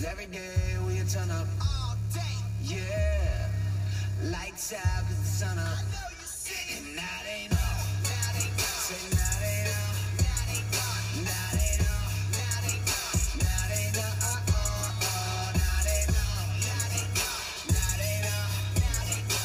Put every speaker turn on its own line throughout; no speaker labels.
every day we turn up all day. Yeah. Lights out cause the sun up. And now they know. Say now they know. Now they know. Now they know. Now they know. Now they know. Now they know.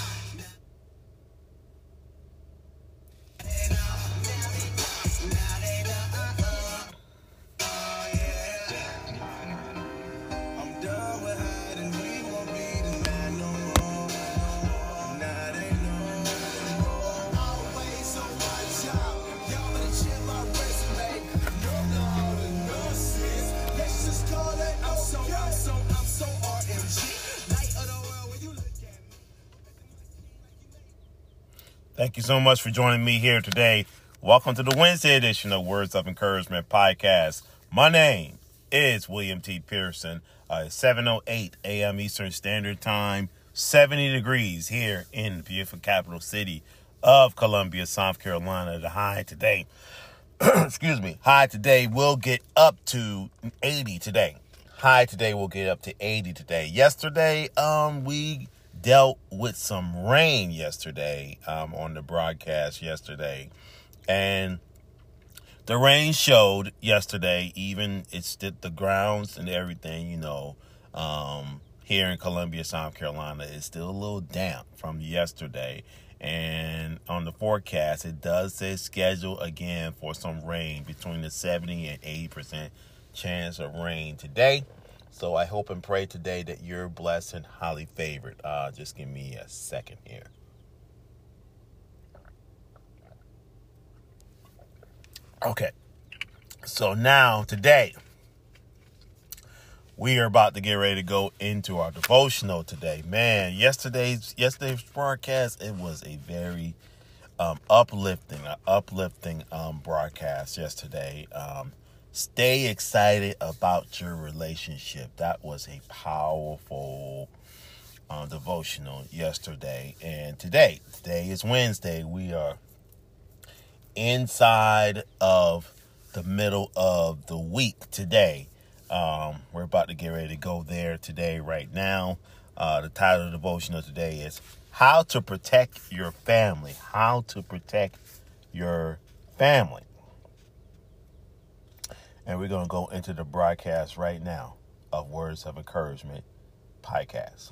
Thank you so much for joining me here today. Welcome to the Wednesday edition of Words of Encouragement podcast. My name is William T. Pearson. 7:08 a.m. Eastern Standard Time, 70 degrees here in the beautiful capital city of Columbia, South Carolina. The high today, high today will get up to 80 today. High today will get up to 80 today. Yesterday, we dealt with some rain yesterday on the broadcast yesterday, and the rain showed yesterday. Even it's the grounds and everything, here in Columbia, South Carolina, is still a little damp from yesterday. And on the forecast, it does say schedule again for some rain between the 70 and 80% chance of rain today. So I hope and pray today that you're blessed and highly favored. Just give me a second here. Okay. So now today, we are about to get ready to go into our devotional today. Man, yesterday's broadcast, it was a very uplifting broadcast yesterday. Stay excited about your relationship. That was a powerful devotional yesterday. And today is Wednesday. We are inside of the middle of the week today. We're about to get ready to go there today, right now. The title of the devotional today is How to Protect Your Family. How to Protect Your Family. And we're going to go into the broadcast right now of Words of Encouragement podcast.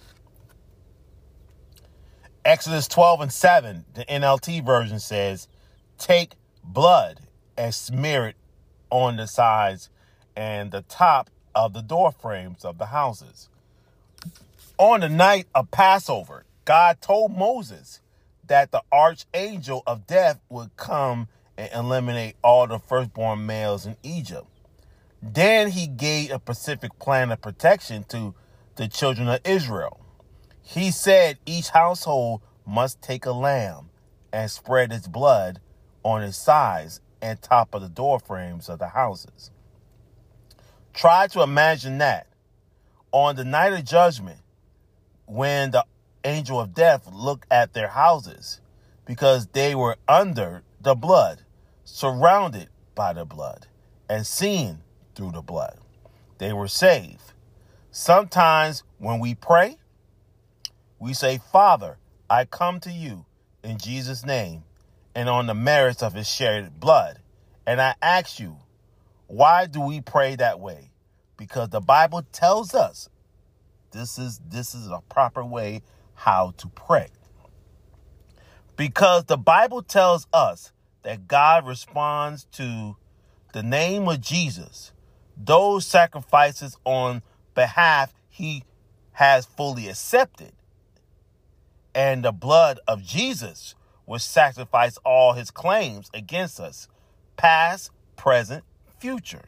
Exodus 12:7, the NLT version says, take blood and smear it on the sides and the top of the door frames of the houses. On the night of Passover, God told Moses that the archangel of death would come and eliminate all the firstborn males in Egypt. Then he gave a specific plan of protection to the children of Israel. He said each household must take a lamb and spread its blood on its sides and top of the door frames of the houses. Try to imagine that on the night of judgment, when the angel of death looked at their houses because they were under the blood, surrounded by the blood, and seen through the blood, they were saved. Sometimes when we pray, we say, Father, I come to you in Jesus' name and on the merits of his shed blood. And I ask you, why do we pray that way? Because the Bible tells us this is a proper way how to pray. Because the Bible tells us that God responds to the name of Jesus, those sacrifices on behalf he has fully accepted. And the blood of Jesus will sacrifice all his claims against us, past, present, future.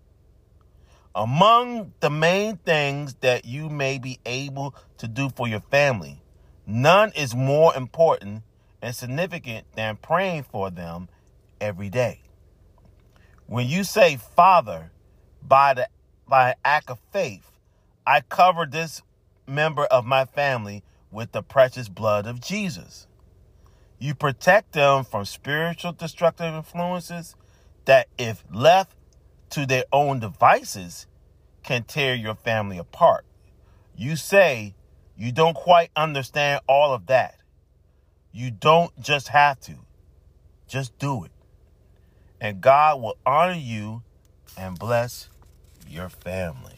Among the main things that you may be able to do for your family, none is more important and significant than praying for them every day. When you say, Father, by an act of faith, I cover this member of my family with the precious blood of Jesus. You protect them from spiritual destructive influences that, if left to their own devices, can tear your family apart. You say you don't quite understand all of that. You don't just have to. Just do it. And God will honor you and bless your family.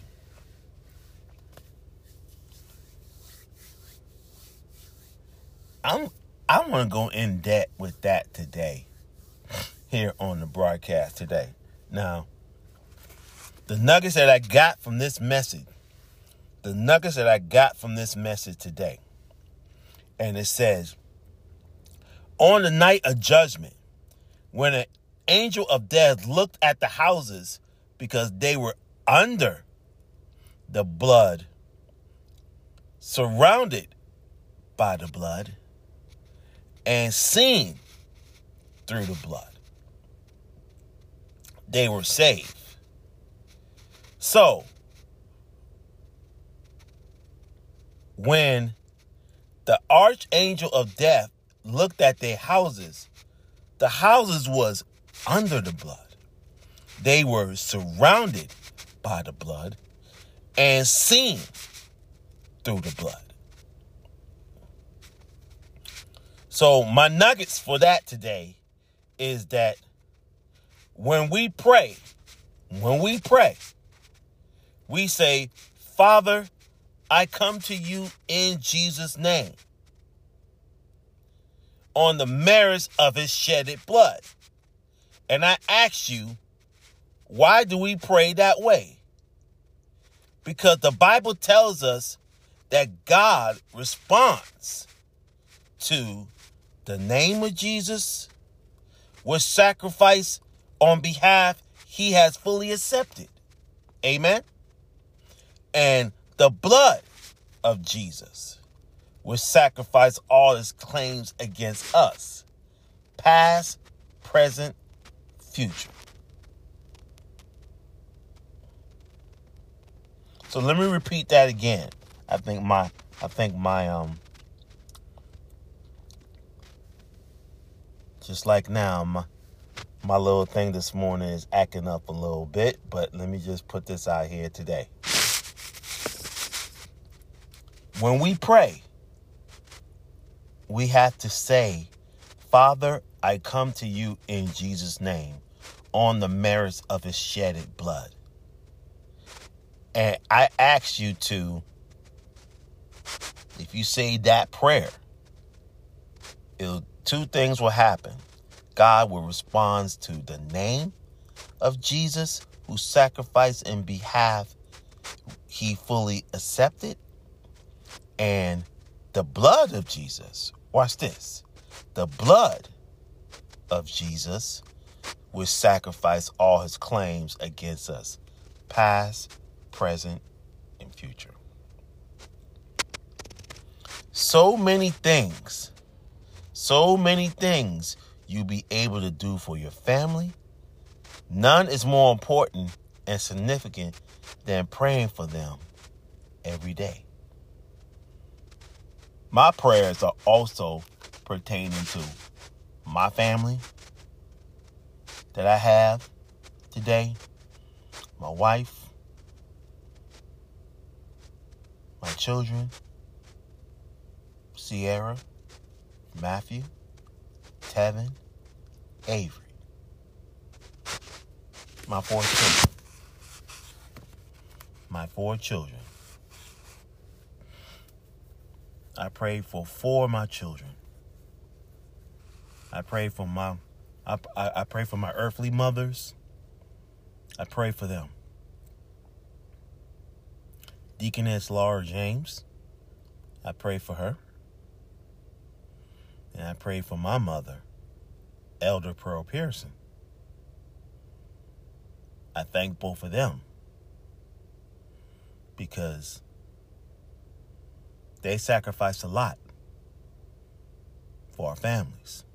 I'm going to go in depth with that today here on the broadcast today. Now, the nuggets that I got from this message today, and it says, on the night of judgment, when an angel of death looked at the houses because they were under the blood, surrounded by the blood, and seen through the blood, they were saved. So, when the archangel of death looked at their houses, the houses was under the blood. They were surrounded by the blood and seen through the blood. So my nuggets for that today is that when we pray, we say, Father, I come to you in Jesus' name on the merits of his shedded blood. And I ask you, why do we pray that way? Because the Bible tells us that God responds to the name of Jesus with sacrifice on behalf he has fully accepted. Amen? And the blood of Jesus will sacrifice all his claims against us, past, present, future. So let me repeat that again. I think my just like now, my little thing this morning is acting up a little bit, but let me just put this out here today. When we pray, we have to say, Father, I come to you in Jesus' name on the merits of his shedded blood. And I ask you to, if you say that prayer, two things will happen. God will respond to the name of Jesus who sacrificed in behalf he fully accepted, and the blood of Jesus. Watch this. The blood of Jesus will sacrifice all his claims against us, past, present, and future. So many things you'll be able to do for your family. None is more important and significant than praying for them every day. My prayers are also pertaining to my family that I have today, my wife, my children, Sierra, Matthew, Tevin, Avery, my four children. I pray for four of my children. I pray for my earthly mothers. I pray for them. Deaconess Laura James, I pray for her. And I pray for my mother, Elder Pearl Pearson. I thank both of them because they sacrificed a lot for our families.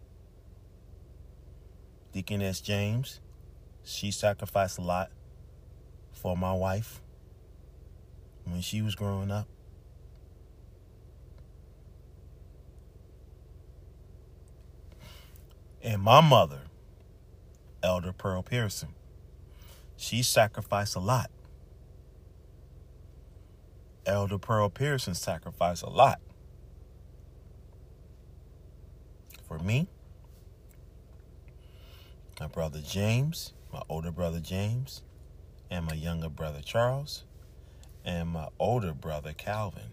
Deaconess James, she sacrificed a lot for my wife when she was growing up. And my mother, Elder Pearl Pearson, she sacrificed a lot Elder Pearl Pearson sacrificed a lot for me, my brother James, my older brother James, and my younger brother Charles, and my older brother Calvin.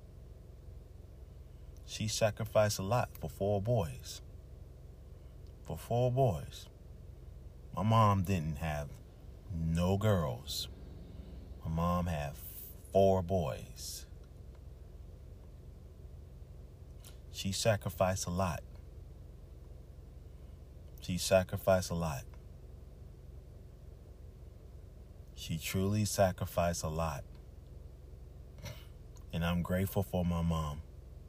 She sacrificed a lot for 4 boys. For 4 boys. My mom didn't have no girls. My mom had 4 boys. She sacrificed a lot. She sacrificed a lot. She truly sacrificed a lot. And I'm grateful for my mom.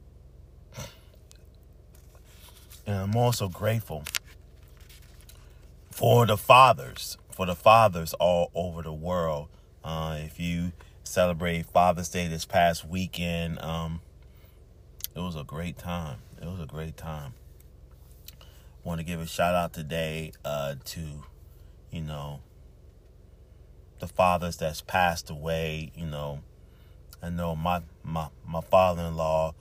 And I'm also grateful for the fathers all over the world. If you celebrate Father's Day this past weekend, it was a great time. It was a great time. Want to give a shout out today to, the fathers that's passed away. I know my father-in-law,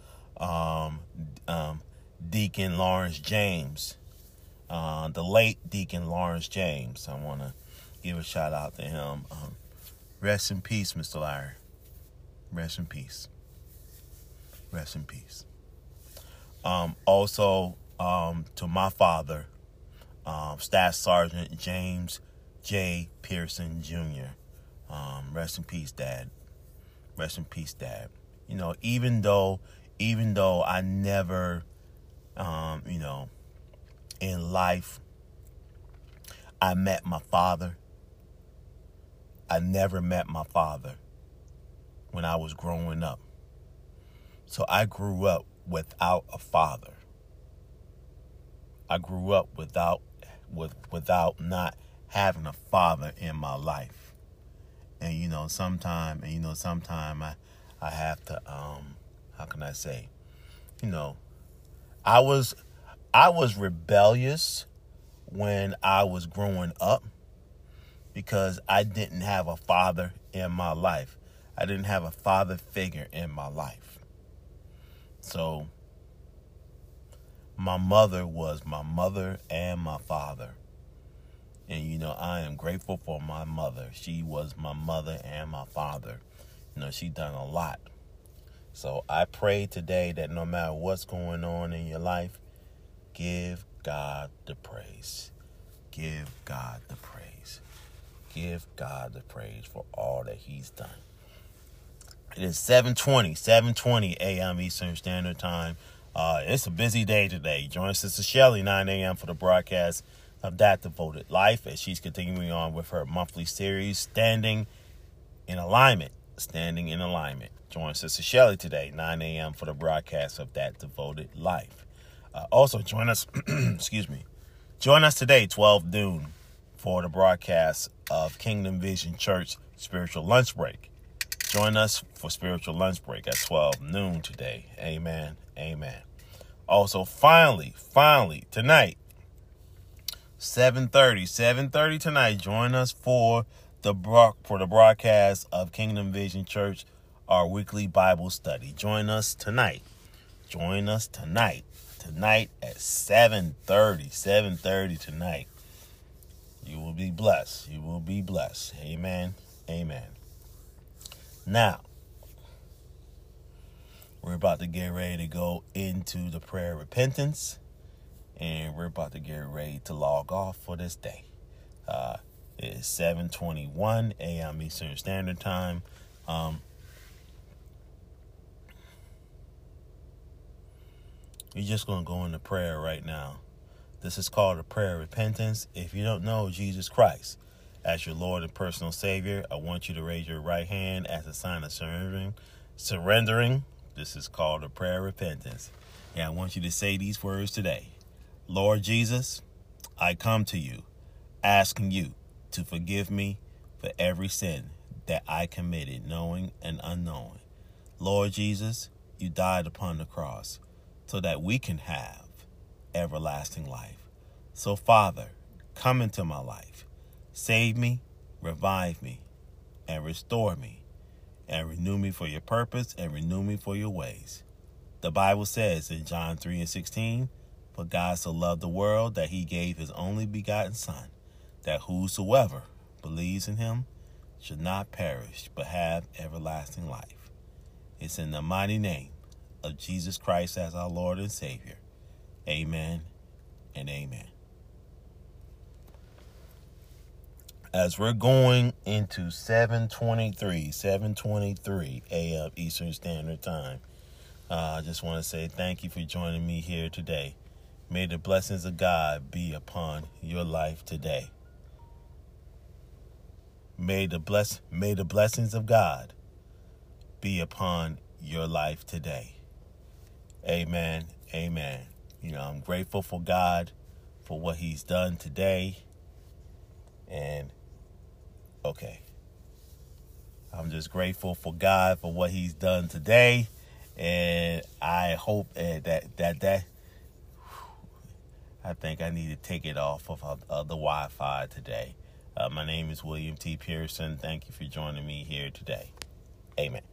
Deacon Lawrence James, the late Deacon Lawrence James. I want to give a shout out to him. Rest in peace, Mr. Larry. Rest in peace. Rest in peace. Also, to my father, Staff Sergeant James J. Pearson Jr. Rest in peace, Dad. Rest in peace, Dad. Even though I never, in life, I met my father. I never met my father when I was growing up. So I grew up without a father. I grew up without not having a father in my life. And sometime I have to how can I say? I was rebellious when I was growing up because I didn't have a father in my life. I didn't have a father figure in my life. So my mother was my mother and my father. And, I am grateful for my mother. She was my mother and my father. She done a lot. So I pray today that no matter what's going on in your life, give God the praise. Give God the praise. Give God the praise for all that he's done. It is 7:20 a.m. Eastern Standard Time. It's a busy day today. Join Sister Shelley, 9 a.m. for the broadcast of That Devoted Life as she's continuing on with her monthly series, Standing in Alignment. Standing in Alignment. Join Sister Shelley today, 9 a.m. for the broadcast of That Devoted Life. Also, join us, Join us today, 12 noon, for the broadcast of Kingdom Vision Church Spiritual Lunch Break. Join us for Spiritual Lunch Break at 12 noon today. Amen. Amen. Also, finally, tonight, 7:30 tonight, join us for the broadcast of Kingdom Vision Church, our weekly Bible study. Join us tonight. Tonight at 7:30 tonight. You will be blessed. Amen. Now, we're about to get ready to go into the prayer of repentance, and we're about to get ready to log off for this day. It is 7:21 a.m. Eastern Standard Time. We're just going to go into prayer right now. This is called a prayer of repentance. If you don't know Jesus Christ as your Lord and personal Savior, I want you to raise your right hand as a sign of surrendering. This is called a prayer of repentance. And I want you to say these words today. Lord Jesus, I come to you, asking you to forgive me for every sin that I committed, knowing and unknowing. Lord Jesus, you died upon the cross so that we can have everlasting life. So, Father, come into my life. Save me, revive me, and restore me. and renew me for your purpose, and renew me for your ways. The Bible says in John 3:16, for God so loved the world that he gave his only begotten Son, that whosoever believes in him should not perish, but have everlasting life. It's in the mighty name of Jesus Christ as our Lord and Savior. Amen and amen. As we're going into 7:23 a.m. Eastern Standard Time, I just want to say thank you for joining me here today. May the blessings of God be upon your life today. May the blessings of God be upon your life today. Amen. Amen. I'm grateful for God for what he's done today. And I'm just grateful for God for what he's done today. And I hope that I think I need to take it off of the Wi-Fi today. My name is William T. Pearson. Thank you for joining me here today. Amen.